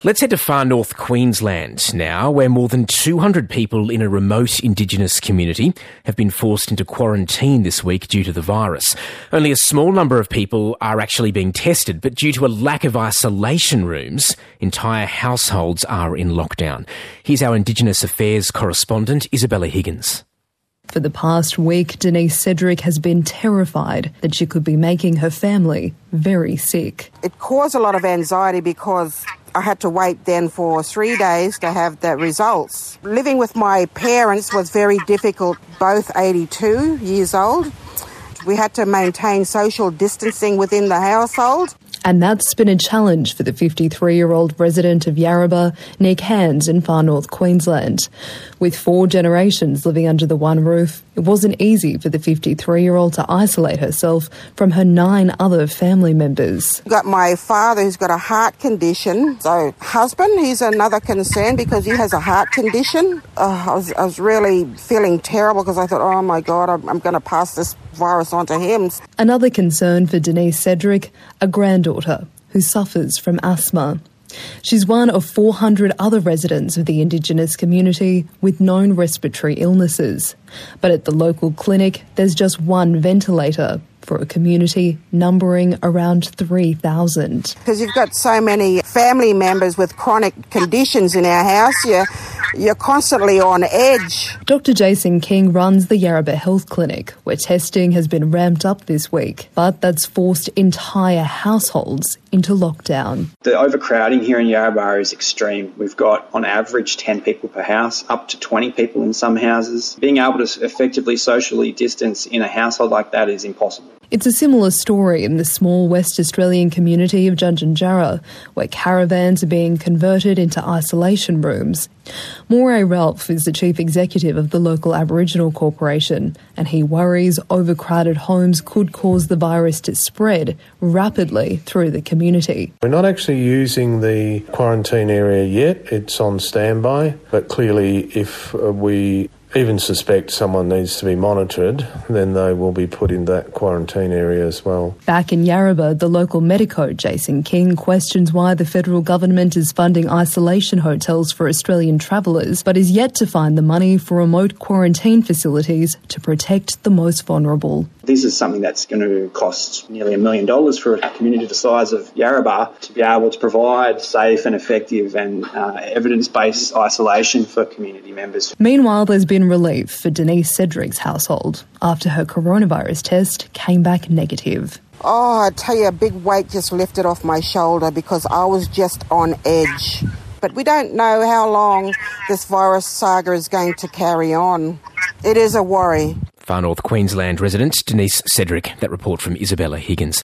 Let's head to far north Queensland now, where more than 200 people in a remote Indigenous community have been forced into quarantine this week due to the virus. Only a small number of people are actually being tested, but due to a lack of isolation rooms, entire households are in lockdown. Here's our Indigenous Affairs correspondent, Isabella Higgins. For the past week, Denise Cedric has been terrified that she could be making her family very sick. It caused a lot of anxiety because I had to wait then for 3 days to have the results. Living with my parents was very difficult, both 82 years old. We had to maintain social distancing within the household. And that's been a challenge for the 53-year-old resident of Yarrabah, Nick Hands in far north Queensland. With 4 generations living under the one roof, it wasn't easy for the 53-year-old to isolate herself from her 9 other family members. I've got my father who's got a heart condition. So husband, he's another concern because he has a heart condition. I was really feeling terrible because I thought, oh my God, I'm going to pass this virus on to him. Another concern for Denise Cedric, a granddaughter who suffers from asthma. She's one of 400 other residents of the Indigenous community with known respiratory illnesses. But at the local clinic, there's just one ventilator for a community numbering around 3,000. Because you've got so many family members with chronic conditions in our house, you're constantly on edge. Dr Jason King runs the Yarrabah Health Clinic, where testing has been ramped up this week, but that's forced entire households into lockdown. The overcrowding here in Yarrabah is extreme. We've got, on average, 10 people per house, up to 20 people in some houses. Being able to effectively socially distance in a household like that is impossible. It's a similar story in the small West Australian community of Junjunjara, where caravans are being converted into isolation rooms. Moray Ralph is the chief executive of the local Aboriginal Corporation, and he worries overcrowded homes could cause the virus to spread rapidly through the community. We're not actually using the quarantine area yet. It's on standby, but clearly if we even suspect someone needs to be monitored, then they will be put in that quarantine area as well. Back in Yarrabah, the local medico, Jason King, questions why the federal government is funding isolation hotels for Australian travellers, but is yet to find the money for remote quarantine facilities to protect the most vulnerable. This is something that's going to cost nearly $1 million for a community the size of Yarrabah to be able to provide safe and effective and evidence-based isolation for community members. Meanwhile, there's been relief for Denise Cedric's household after her coronavirus test came back negative. Oh, I tell you, a big weight just lifted off my shoulder because I was just on edge. But we don't know how long this virus saga is going to carry on. It is a worry. Far north Queensland resident Denise Cedric. That report from Isabella Higgins.